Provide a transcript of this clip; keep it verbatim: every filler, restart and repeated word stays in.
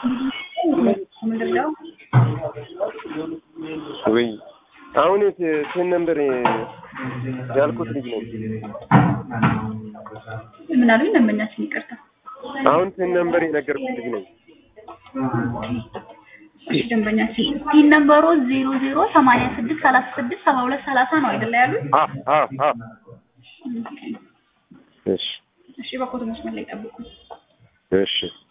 ምንድነው? ወይ አሁን ቴን ነምበር ያልኩት ልጅ ነው። ምን አሉኝ? ለምኛችን ይቅርታ። አሁን ቴን ነምበር የነገርኩት ልጅ ነው። እሺ ደንበኛችን ቲን ነምበሩ ዜሮ ዜሮ ሰማንያ ስድስት ሰላሳ ስድስት ሰባ ሁለት ሰላሳ ነው አይደል ያሉት? አ አ አ እሺ እሺ በኮት መስመር ላይ ጠብቁ። እሺ